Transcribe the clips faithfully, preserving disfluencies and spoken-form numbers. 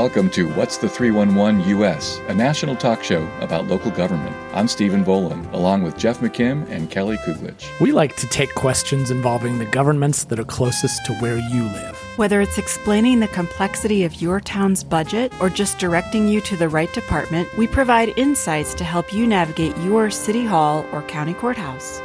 welcome to What's the three one one U S, a national talk show about local government. I'm Stephen Volan, along with Jeff McKim and Kelly Kuglich. We like to take questions involving the governments that are closest to where you live. Whether it's explaining the complexity of your town's budget or just directing you to the right department, we provide insights to help you navigate your city hall or county courthouse.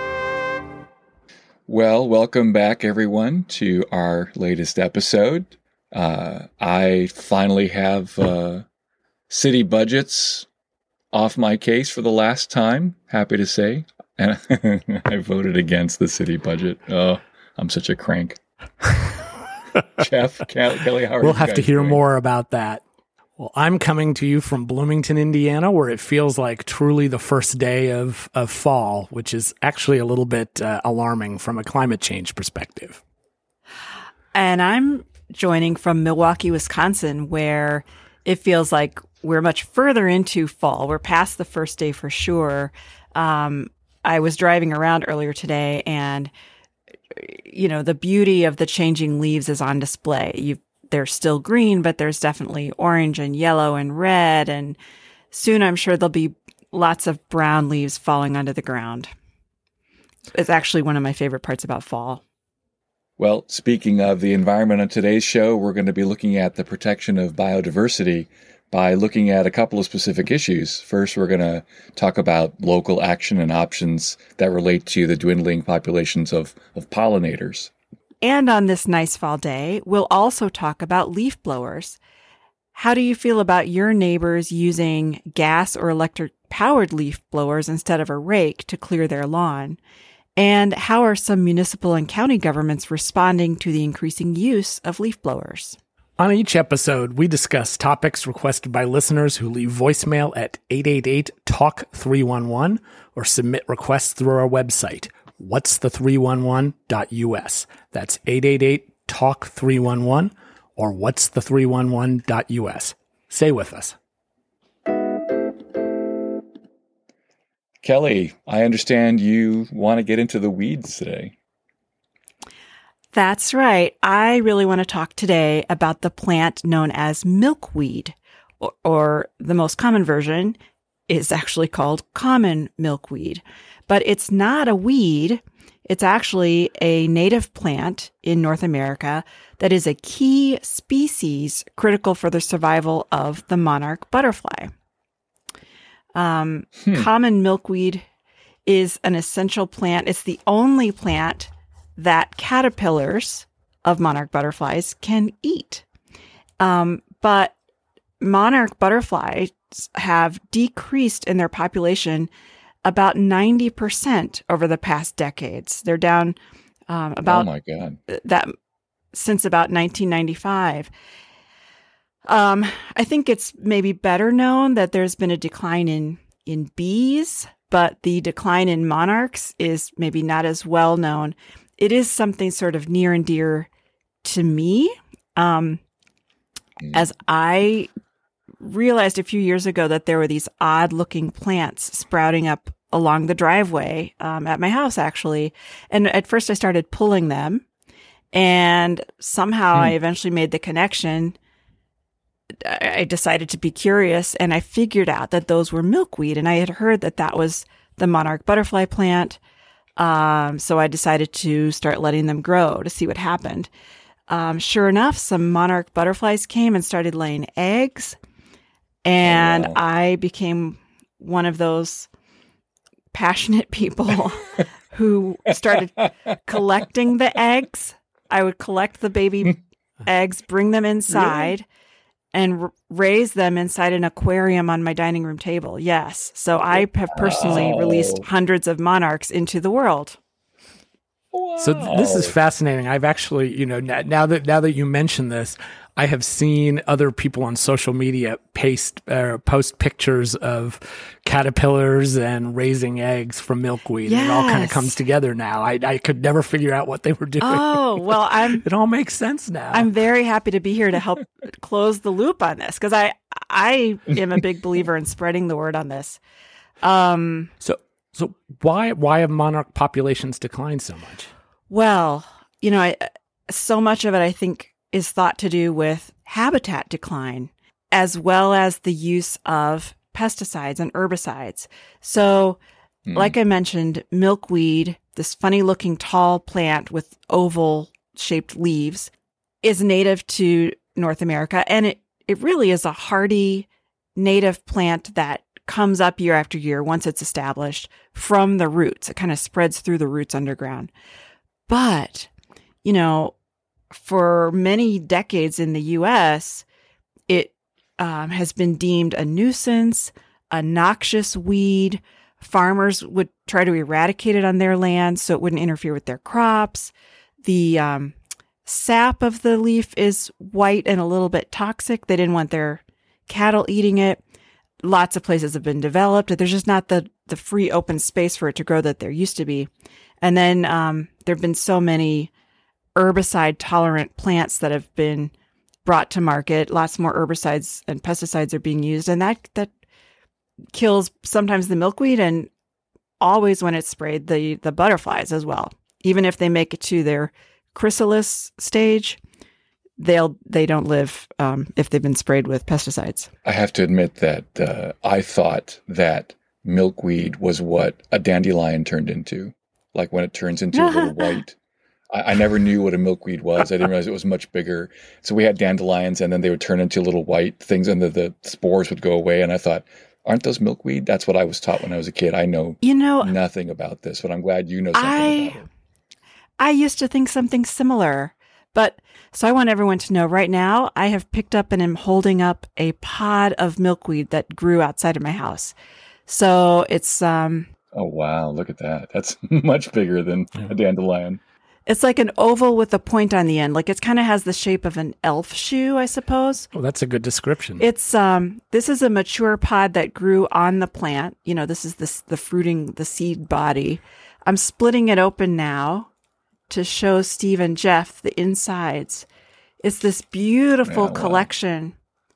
Well, welcome back, everyone, to our latest episode. Uh, I finally have uh, city budgets off my case for the last time, happy to say. And I voted against the city budget. Oh, I'm such a crank. Jeff, Kelly, how are We'll you have guys to hear doing? more about that. Well, I'm coming to you from Bloomington, Indiana, where it feels like truly the first day of, of fall, which is actually a little bit uh, alarming from a climate change perspective. And I'm joining from Milwaukee, Wisconsin, where it feels like we're much further into fall. We're past the first day for sure. Um, I was driving around earlier today, and you know, the beauty of the changing leaves is on display. You They're still green, but there's definitely orange and yellow and red. And soon I'm sure there'll be lots of brown leaves falling onto the ground. It's actually one of my favorite parts about fall. Well, speaking of the environment on today's show, we're going to be looking at the protection of biodiversity by looking at a couple of specific issues. First, we're going to talk about local action and options that relate to the dwindling populations of, of pollinators. And on this nice fall day, we'll also talk about leaf blowers. How do you feel about your neighbors using gas or electric-powered leaf blowers instead of a rake to clear their lawn? And how are some municipal and county governments responding to the increasing use of leaf blowers? On each episode, we discuss topics requested by listeners who leave voicemail at eight eight eight, talk three one one or submit requests through our website, what's the three one one dot U S. That's eight eight eight, talk three one one or what's the three one one dot U S. Stay with us. Kelly, I understand you want to get into the weeds today. That's right. I really want to talk today about the plant known as milkweed, or, or the most common version is actually called common milkweed. But it's not a weed. It's actually a native plant in North America that is a key species critical for the survival of the monarch butterfly. Um, hmm. Common milkweed is an essential plant. It's the only plant that caterpillars of monarch butterflies can eat. Um, but monarch butterflies have decreased in their population about ninety percent over the past decades. They're down um, about oh my God. that since about nineteen ninety-five. Um, I think it's maybe better known that there's been a decline in, in bees, but the decline in monarchs is maybe not as well known. It is something sort of near and dear to me. Um, mm. As I realized a few years ago that there were these odd looking plants sprouting up along the driveway um, at my house, actually. And at first I started pulling them, and somehow hmm. I eventually made the connection. I decided to be curious, and I figured out that those were milkweed, and I had heard that that was the monarch butterfly plant. Um, so I decided to start letting them grow to see what happened. Um, sure enough, some monarch butterflies came and started laying eggs, and oh, wow. I became one of those passionate people who started collecting the eggs. I would collect the baby eggs, bring them inside, really? and r- raise them inside an aquarium on my dining room table. Yes. So I have personally wow. released hundreds of monarchs into the world. Wow. So th- this is fascinating. I've actually, you know, n- now that now that you mention this, I have seen other people on social media paste uh, post pictures of caterpillars and raising eggs from milkweed. Yes. It all kind of comes together now. I, I could never figure out what they were doing. Oh, well, I'm. It all makes sense now. I'm very happy to be here to help close the loop on this, because I I am a big believer in spreading the word on this. Um. So so why why have monarch populations declined so much? Well, you know, I, so much of it, I think, is thought to do with habitat decline, as well as the use of pesticides and herbicides. So, mm. like I mentioned, milkweed, this funny looking tall plant with oval shaped leaves, is native to North America. And it, it really is a hardy native plant that comes up year after year once it's established from the roots. It kind of spreads through the roots underground. But, you know, for many decades in the U S, it um, has been deemed a nuisance, a noxious weed. Farmers would try to eradicate it on their land so it wouldn't interfere with their crops. The um, sap of the leaf is white and a little bit toxic. They didn't want their cattle eating it. Lots of places have been developed. There's just not the, the free open space for it to grow that there used to be. And then um, there have been so many herbicide-tolerant plants that have been brought to market. Lots more herbicides and pesticides are being used, and that that kills sometimes the milkweed and always, when it's sprayed, the, the butterflies as well. Even if they make it to their chrysalis stage, they'll they don't live um, if they've been sprayed with pesticides. I have to admit that uh, I thought that milkweed was what a dandelion turned into, like when it turns into a little white. I, I never knew what a milkweed was. I didn't realize it was much bigger. So we had dandelions, and then they would turn into little white things, and the, the spores would go away. And I thought, aren't those milkweed? That's what I was taught when I was a kid. I know, you know nothing about this, but I'm glad you know something I, about it. I used to think something similar. But so I want everyone to know right now, I have picked up and am holding up a pod of milkweed that grew outside of my house. So it's um oh wow, look at that. That's much bigger than a dandelion. It's like an oval with a point on the end. Like it kind of has the shape of an elf shoe, I suppose. Oh, that's a good description. It's um this is a mature pod that grew on the plant. You know, this is the the fruiting, the seed body. I'm splitting it open now to show Steve and Jeff the insides. It's this beautiful yeah, wow. collection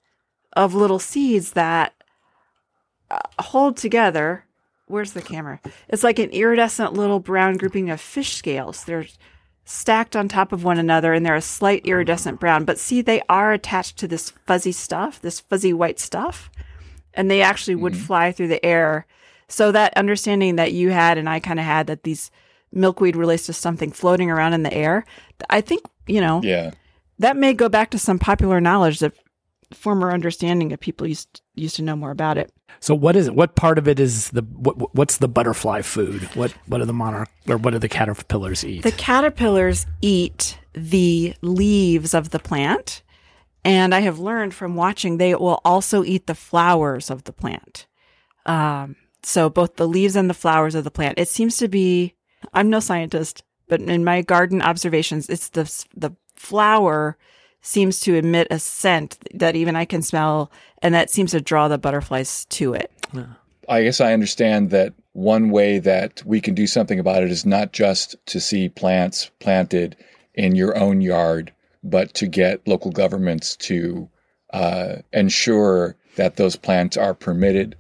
of little seeds that uh, hold together. Where's the camera? It's like an iridescent little brown grouping of fish scales. They're stacked on top of one another, and they're a slight iridescent brown. But see, they are attached to this fuzzy stuff, this fuzzy white stuff, and they actually would mm-hmm. fly through the air. So that understanding that you had and I kind of had, that these milkweed relates to something floating around in the air, I think, you know, yeah, that may go back to some popular knowledge, that former understanding of people used used to know more about it. So what is it? What part of it is the what, what's the butterfly food? What what do the monarch or what do the caterpillars eat? The caterpillars eat the leaves of the plant, and I have learned from watching they will also eat the flowers of the plant. Um, so both the leaves and the flowers of the plant. It seems to be, I'm no scientist, but in my garden observations, it's the the flower seems to emit a scent that even I can smell, and that seems to draw the butterflies to it. Yeah. I guess I understand that one way that we can do something about it is not just to see plants planted in your own yard, but to get local governments to uh, ensure that those plants are permitted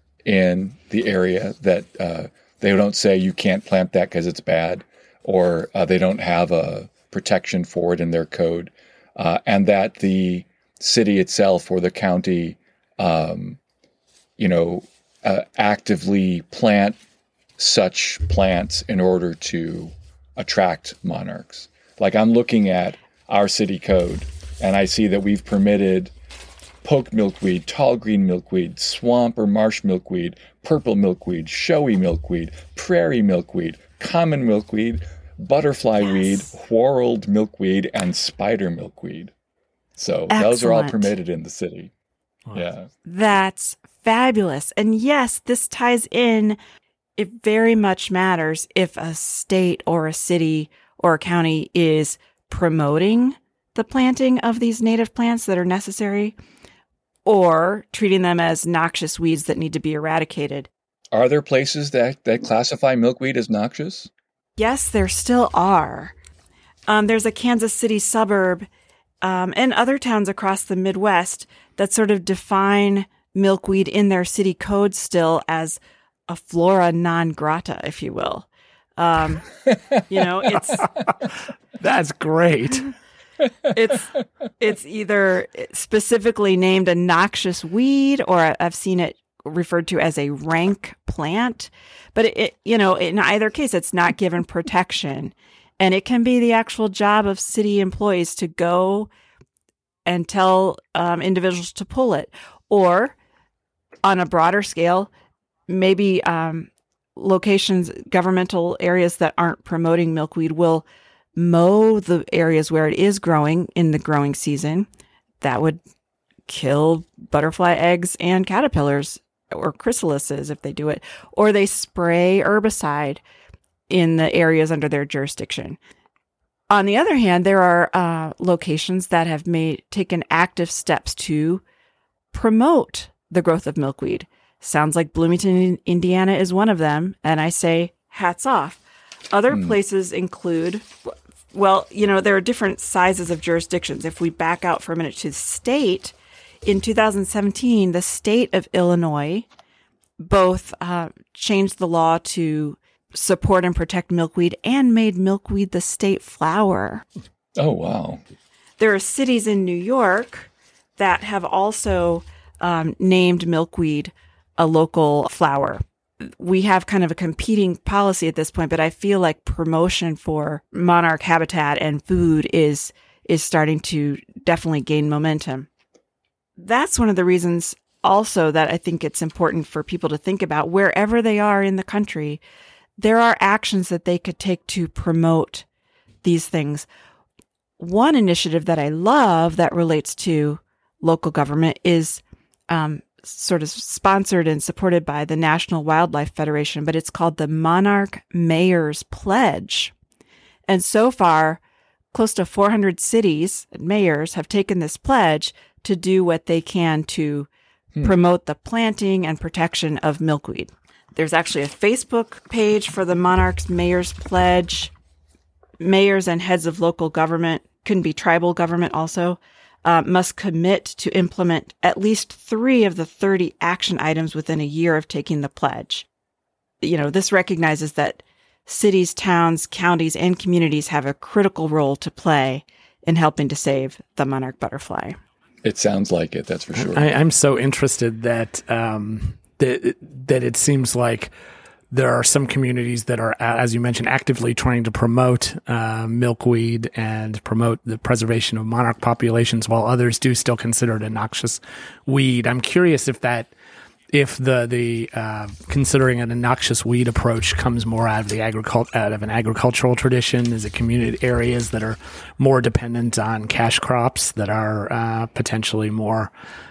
in the area, that uh, they don't say you can't plant that because it's bad, or uh, they don't have a protection for it in their code. Uh, and that the city itself or the county, um, you know, uh, actively plant such plants in order to attract monarchs. Like I'm looking at our city code, and I see that we've permitted poke milkweed, tall green milkweed, swamp or marsh milkweed, purple milkweed, showy milkweed, prairie milkweed, common milkweed, butterfly yes. weed, whorled milkweed, and spider milkweed. So Excellent. Those are all permitted in the city. Wow. Yeah. That's fabulous. And yes, this ties in. It very much matters if a state or a city or a county is promoting the planting of these native plants that are necessary, or treating them as noxious weeds that need to be eradicated. Are there places that, that classify milkweed as noxious? Yes, there still are. Um, there's a Kansas City suburb um, and other towns across the Midwest that sort of define milkweed in their city code still as a flora non grata, if you will. Um, you know, it's that's great. it's it's either specifically named a noxious weed, or I've seen it referred to as a rank plant. But it, it you know, in either case, it's not given protection, and it can be the actual job of city employees to go and tell um, individuals to pull it, or on a broader scale, maybe um, locations, governmental areas that aren't promoting milkweed will mow the areas where it is growing in the growing season. That would kill butterfly eggs and caterpillars or chrysalises if they do it. Or they spray herbicide in the areas under their jurisdiction. On the other hand, there are uh, locations that have made taken active steps to promote the growth of milkweed. Sounds like Bloomington, Indiana is one of them, and I say hats off. Other hmm. places include, well, you know, there are different sizes of jurisdictions. If we back out for a minute to the state, in two thousand seventeen, the state of Illinois both uh, changed the law to support and protect milkweed and made milkweed the state flower. Oh, wow. There are cities in New York that have also um, named milkweed a local flower. We have kind of a competing policy at this point, but I feel like promotion for monarch habitat and food is is starting to definitely gain momentum. That's one of the reasons also that I think it's important for people to think about wherever they are in the country. There are actions that they could take to promote these things. One initiative that I love that relates to local government is um, sort of sponsored and supported by the National Wildlife Federation, but it's called the Monarch Mayor's Pledge. And so far, close to four hundred cities and mayors have taken this pledge to do what they can to hmm. promote the planting and protection of milkweed. There's actually a Facebook page for the Monarch's Mayor's Pledge. Mayors and heads of local government, can be tribal government also, uh, must commit to implement at least three of the thirty action items within a year of taking the pledge. You know, this recognizes that cities, towns, counties, and communities have a critical role to play in helping to save the monarch butterfly. It sounds like it, that's for sure. I, I'm so interested that... Um That, that it seems like there are some communities that are, as you mentioned, actively trying to promote uh, milkweed and promote the preservation of monarch populations, while others do still consider it a noxious weed. I'm curious if that, if the the uh, considering it a noxious weed approach comes more out of the agricult out of an agricultural tradition. Is it community areas that are more dependent on cash crops that are uh, potentially more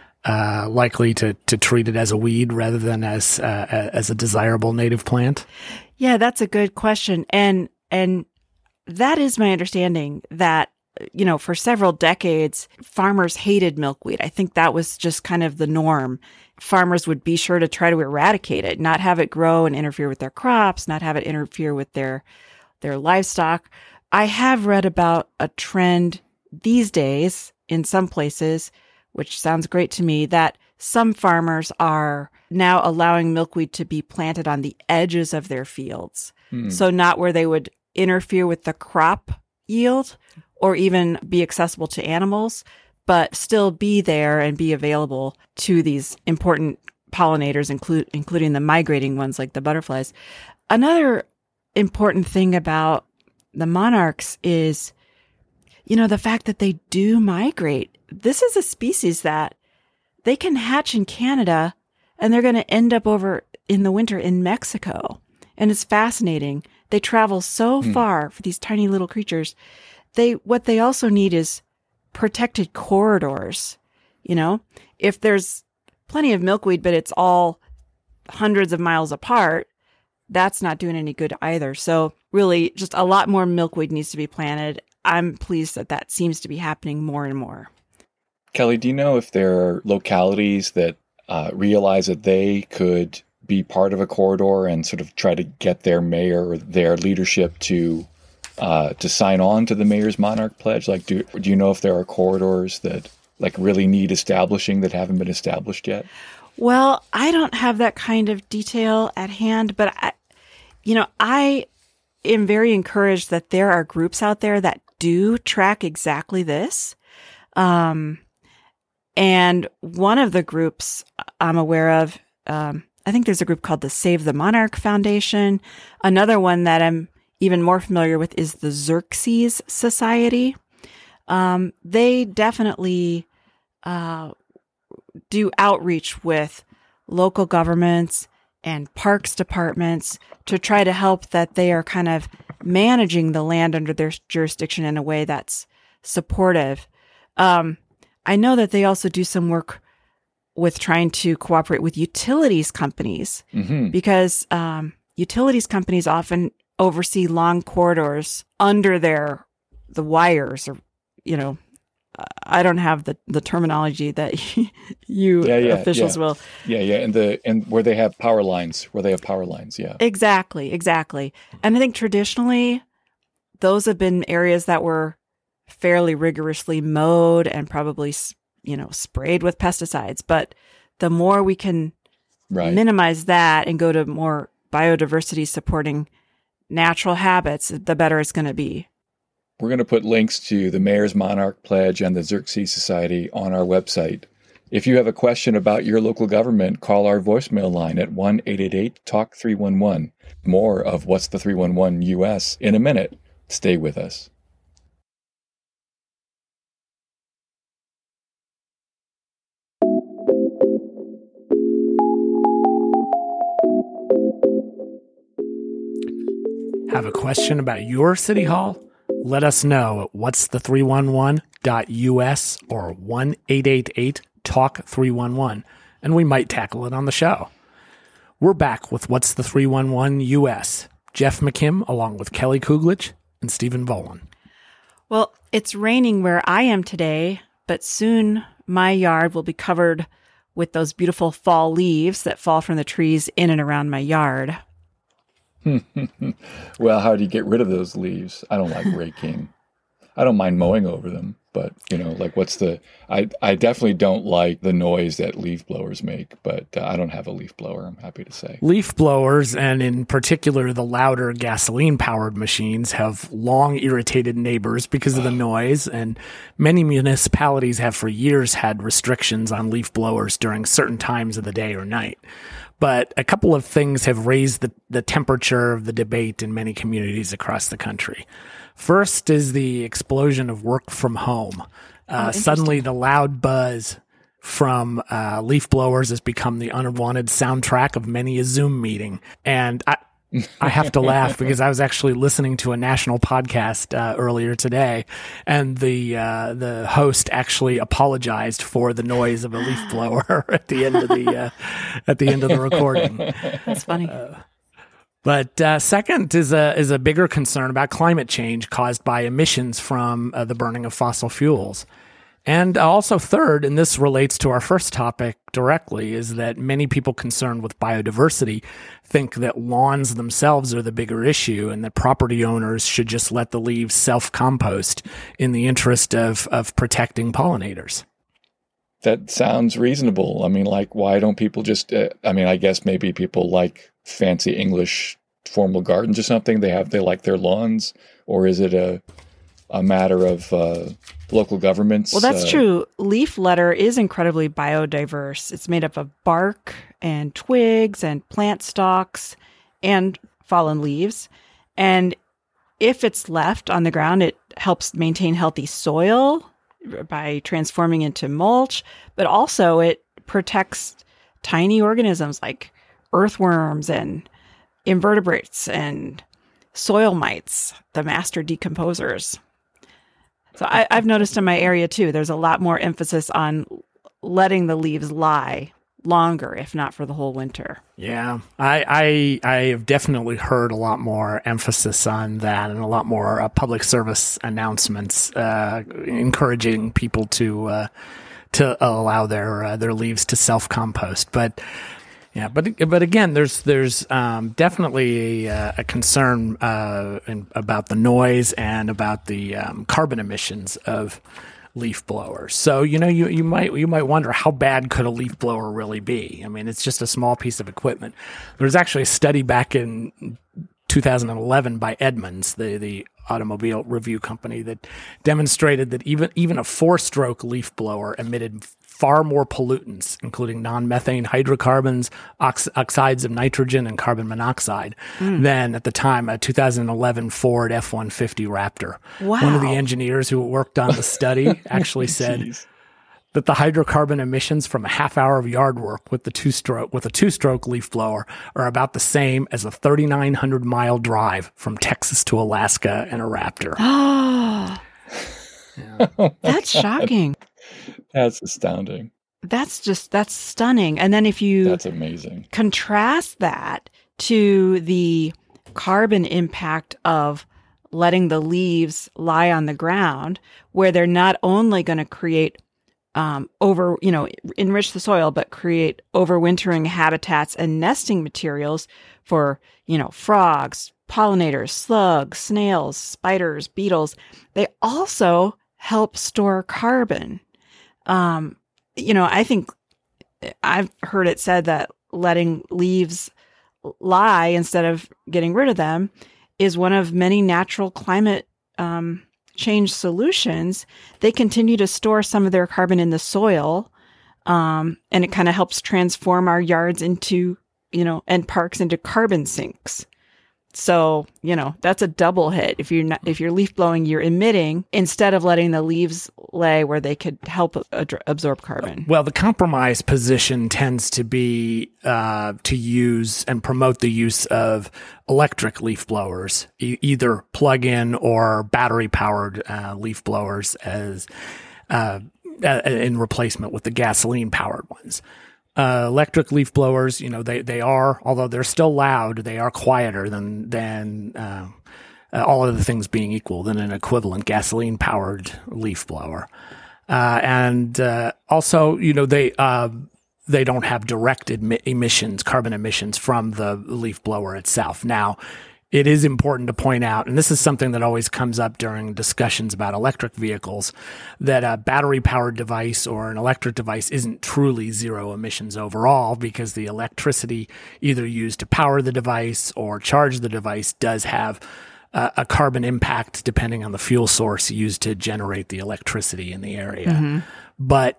Uh, likely to, to treat it as a weed rather than as uh, as a desirable native plant? Yeah, that's a good question. And and that is my understanding that, you know, for several decades, farmers hated milkweed. I think that was just kind of the norm. Farmers would be sure to try to eradicate it, not have it grow and interfere with their crops, not have it interfere with their their livestock. I have read about a trend these days in some places, which sounds great to me, that some farmers are now allowing milkweed to be planted on the edges of their fields. Hmm. So not where they would interfere with the crop yield or even be accessible to animals, but still be there and be available to these important pollinators, include, including the migrating ones like the butterflies. Another important thing about the monarchs is, you know, the fact that they do migrate. This is a species that they can hatch in Canada and they're going to end up over in the winter in Mexico. And it's fascinating. They travel so hmm. far for these tiny little creatures. They, what they also need is protected corridors. You know, if there's plenty of milkweed, but it's all hundreds of miles apart, that's not doing any good either. So really just a lot more milkweed needs to be planted. I'm pleased that that seems to be happening more and more. Kelly, do you know if there are localities that uh, realize that they could be part of a corridor and sort of try to get their mayor or their leadership to uh, to sign on to the Mayor's Monarch Pledge? Like, do do you know if there are corridors that like really need establishing that haven't been established yet? Well, I don't have that kind of detail at hand, but I, you know, I am very encouraged that there are groups out there that do track exactly this. Um, and one of the groups I'm aware of, um, I think there's a group called the Save the Monarch Foundation. Another one that I'm even more familiar with is the Xerces Society. Um, they definitely uh, do outreach with local governments and parks departments to try to help that they are kind of managing the land under their jurisdiction in a way that's supportive. Um, I know that they also do some work with trying to cooperate with utilities companies mm-hmm. because um, utilities companies often oversee long corridors under their the wires, or you know, I don't have the, the terminology that you yeah, yeah, officials yeah. will. Yeah, yeah, and the and where they have power lines, where they have power lines, yeah. Exactly, exactly. And I think traditionally, those have been areas that were fairly rigorously mowed and probably, you know, sprayed with pesticides. But the more we can right. minimize that and go to more biodiversity supporting natural habits, the better it's going to be. We're going to put links to the Mayor's Monarch Pledge and the Xerces Society on our website. If you have a question about your local government, call our voicemail line at one eight eight eight talk three one one. More of What's the three one one U S in a minute. Stay with us. Have a question about your city hall? Let us know at what's the three one one dot U S or one eight eight eight talk three one one, and we might tackle it on the show. We're back with What's the three one one U S. Jeff McKim along with Kelly Kuglich and Stephen Volan. Well, it's raining where I am today, but soon my yard will be covered with those beautiful fall leaves that fall from the trees in and around my yard. Well, how do you get rid of those leaves? I don't like raking. I don't mind mowing over them, but you know, like what's the, I, I definitely don't like the noise that leaf blowers make, but uh, I don't have a leaf blower, I'm happy to say. Leaf blowers, and in particular the louder gasoline powered machines, have long irritated neighbors because of the noise, and many municipalities have for years had restrictions on leaf blowers during certain times of the day or night. But a couple of things have raised the, the temperature of the debate in many communities across the country. First is the explosion of work from home. Uh, oh, suddenly, the loud buzz from uh, leaf blowers has become the unwanted soundtrack of many a Zoom meeting. And I, I have to laugh because I was actually listening to a national podcast uh, earlier today, and the uh, the host actually apologized for the noise of a leaf blower at the end of the uh, at the end of the recording. That's funny. Uh, But uh, second is a is a bigger concern about climate change caused by emissions from uh, the burning of fossil fuels. And also third, and this relates to our first topic directly, is that many people concerned with biodiversity think that lawns themselves are the bigger issue and that property owners should just let the leaves self-compost in the interest of, of protecting pollinators. That sounds reasonable. I mean, like, why don't people just, uh, I mean, I guess maybe people like fancy English formal gardens or something. They have, they like their lawns, or is it a a matter of uh, local governments? Well, that's uh, true. Leaf litter is incredibly biodiverse. It's made up of bark and twigs and plant stalks and fallen leaves. And if it's left on the ground, it helps maintain healthy soil by transforming into mulch, but also it protects tiny organisms like earthworms and invertebrates and soil mites, the master decomposers. So I, I've noticed in my area too, there's a lot more emphasis on letting the leaves lie longer, if not for the whole winter. Yeah, I I, I have definitely heard a lot more emphasis on that, and a lot more uh, public service announcements uh, encouraging people to uh, to allow their uh, their leaves to self-compost. But yeah, but but again, there's there's um, definitely a, a concern uh, in, about the noise and about the um, carbon emissions of leaf blowers. So you know, you you might you might wonder, how bad could a leaf blower really be? I mean, it's just a small piece of equipment. There's actually a study back in two thousand eleven by Edmunds, the, the automobile review company, that demonstrated that even, even a four-stroke leaf blower emitted far more pollutants, including non-methane hydrocarbons, ox- oxides of nitrogen, and carbon monoxide, mm. than at the time a two thousand eleven Ford F one fifty Raptor. Wow. One of the engineers who worked on the study actually said that the hydrocarbon emissions from a half hour of yard work with the two-stroke with a two-stroke leaf blower are about the same as a thirty-nine hundred mile drive from Texas to Alaska in a Raptor. Oh, Oh that's God. shocking. That's astounding. That's just, that's stunning. And then if you That's amazing. contrast that to the carbon impact of letting the leaves lie on the ground, where they're not only going to create um, over, you know, enrich the soil, but create overwintering habitats and nesting materials for, you know, frogs, pollinators, slugs, snails, spiders, beetles. They also help store carbon. Um, you know, I think I've heard it said that letting leaves lie instead of getting rid of them is one of many natural climate um, change solutions. They continue to store some of their carbon in the soil, um, and it kind of helps transform our yards into, you know, and parks into carbon sinks. So, you know, that's a double hit. If you're not, if you're leaf blowing, you're emitting instead of letting the leaves lay where they could help ad- absorb carbon. Well, the compromise position tends to be uh, to use and promote the use of electric leaf blowers, e- either plug-in or battery-powered uh, leaf blowers, as uh, in replacement with the gasoline-powered ones. Uh, electric leaf blowers, you know, they, they are, although they're still loud, they are quieter than, than, uh, uh, all other things being equal, than an equivalent gasoline powered leaf blower. Uh, and, uh, also, you know, they, uh, they don't have direct emi- emissions, carbon emissions from the leaf blower itself. Now, it is important to point out, and this is something that always comes up during discussions about electric vehicles, that a battery-powered device or an electric device isn't truly zero emissions overall, because the electricity either used to power the device or charge the device does have uh, a carbon impact depending on the fuel source used to generate the electricity in the area. Mm-hmm. But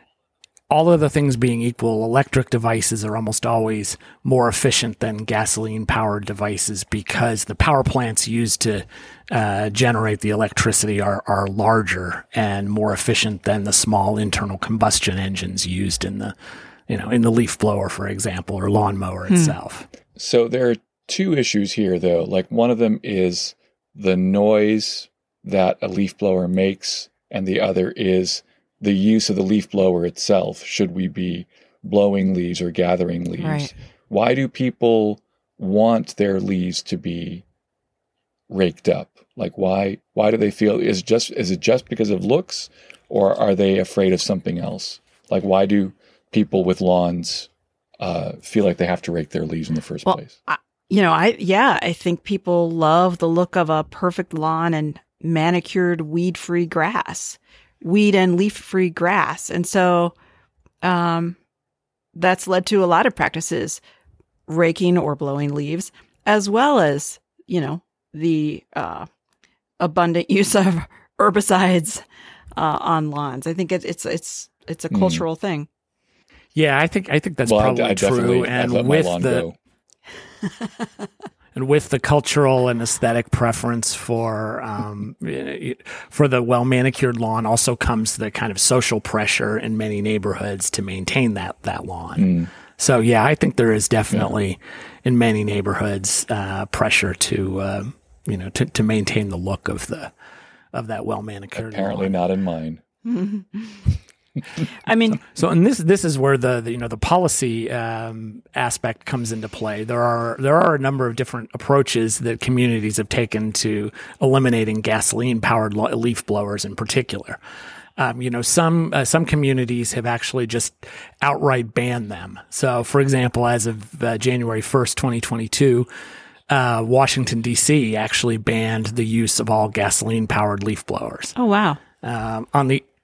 all other things being equal, electric devices are almost always more efficient than gasoline-powered devices, because the power plants used to uh, generate the electricity are, are larger and more efficient than the small internal combustion engines used in the, you know, in the leaf blower, for example, or lawnmower hmm. itself. So there are two issues here, though. Like, one of them is the noise that a leaf blower makes, and the other is the use of the leaf blower itself. Should we be blowing leaves or gathering leaves? Right. Why do people want their leaves to be raked up? Like, why why do they feel, is just is it just because of looks, or are they afraid of something else? Like, why do people with lawns uh, feel like they have to rake their leaves in the first well, place? I, you know, I yeah, I think people love the look of a perfect lawn and manicured weed-free grass. weed and leaf-free grass. And so um, that's led to a lot of practices, raking or blowing leaves, as well as, you know, the uh, abundant use of herbicides uh, on lawns. I think it, it's it's it's a cultural mm. thing. Yeah, I think I think that's well, probably I, I true. And with the and with the cultural and aesthetic preference for um, for the well manicured lawn, also comes the kind of social pressure in many neighborhoods to maintain that that lawn. Mm. So yeah, I think there is definitely yeah. in many neighborhoods uh, pressure to uh, you know to, to maintain the look of the of that well manicured. Apparently lawn. not in mine. I mean, so, so and this this is where the, the you know the policy um, aspect comes into play. There are there are a number of different approaches that communities have taken to eliminating gasoline powered leaf blowers in particular. Um, you know, some uh, some communities have actually just outright banned them. So, for example, as of uh, January first, twenty twenty-two, uh, Washington, D C actually banned the use of all gasoline powered leaf blowers. Oh wow! Um, on the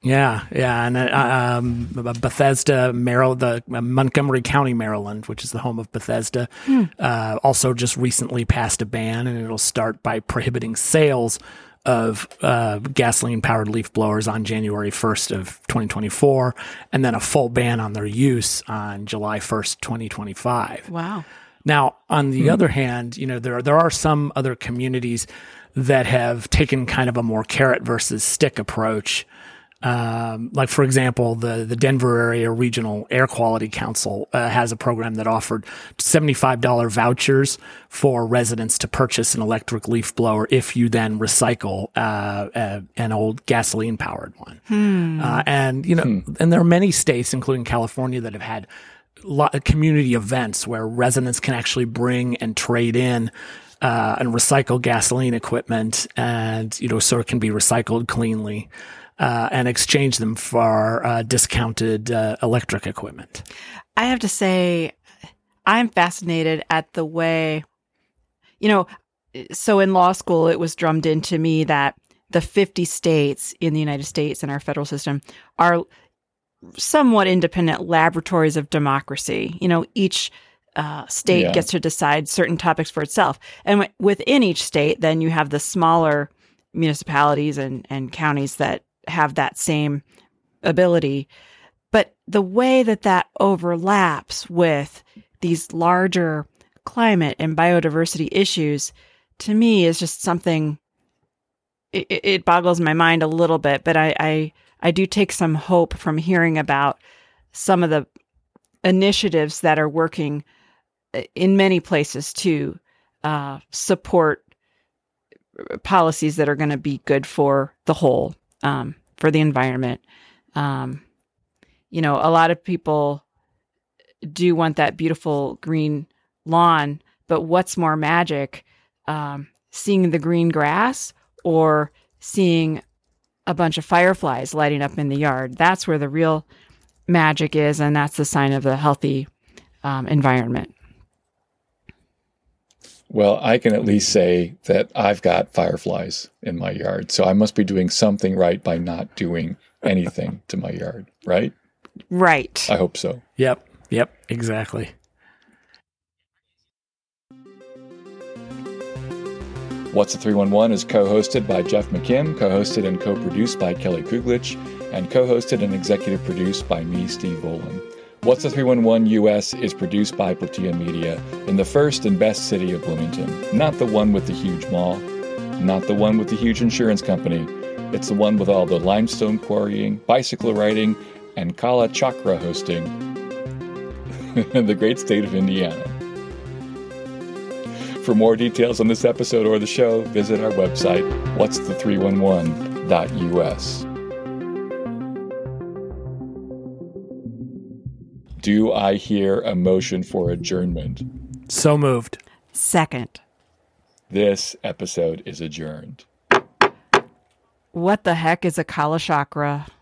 Yeah, yeah, and uh, um, Bethesda, Maryland, the uh, Montgomery County, Maryland, which is the home of Bethesda, hmm. uh, also just recently passed a ban, and it'll start by prohibiting sales of uh, gasoline-powered leaf blowers on January first of twenty twenty-four, and then a full ban on their use on July first, twenty twenty-five. Wow. Now, on the hmm. other hand, you know, there there are some other communities that have taken kind of a more carrot versus stick approach. Um, like, for example, the, the Denver Area Regional Air Quality Council uh, has a program that offered seventy-five dollars vouchers for residents to purchase an electric leaf blower if you then recycle uh, uh, an old gasoline-powered one. Hmm. Uh, and, you know, hmm. and there are many states, including California, that have had lot of community events where residents can actually bring and trade in uh, and recycle gasoline equipment, and, you know, so it can be recycled cleanly. Uh, and exchange them for uh, discounted uh, electric equipment. I have to say, I'm fascinated at the way, you know, so in law school, it was drummed into me that the fifty states in the United States and our federal system are somewhat independent laboratories of democracy. You know, each uh, state yeah. gets to decide certain topics for itself. And w- within each state, then you have the smaller municipalities and, and counties that have that same ability. But the way that that overlaps with these larger climate and biodiversity issues, to me, is just something, it, it boggles my mind a little bit, but I, I, I do take some hope from hearing about some of the initiatives that are working in many places to uh, support policies that are going to be good for the whole. Um, for the environment. Um, you know, a lot of people do want that beautiful green lawn, but what's more magic, um, seeing the green grass or seeing a bunch of fireflies lighting up in the yard? That's where the real magic is, and that's the sign of a healthy um, environment. Well, I can at least say that I've got fireflies in my yard, so I must be doing something right by not doing anything to my yard, right? Right. I hope so. Yep. Yep. Exactly. What's the three one one is co-hosted by Jeff McKim, co-hosted and co-produced by Kelly Kuglich, and co-hosted and executive produced by me, Steve Volan. What's the three one one U S is produced by Platia Media in the first and best city of Bloomington. Not the one with the huge mall, not the one with the huge insurance company. It's the one with all the limestone quarrying, bicycle riding, and Kala Chakra hosting in the great state of Indiana. For more details on this episode or the show, visit our website, what's the three one one dot U S. Do I hear a motion for adjournment? So moved. Second. This episode is adjourned. What the heck is a Kala Chakra?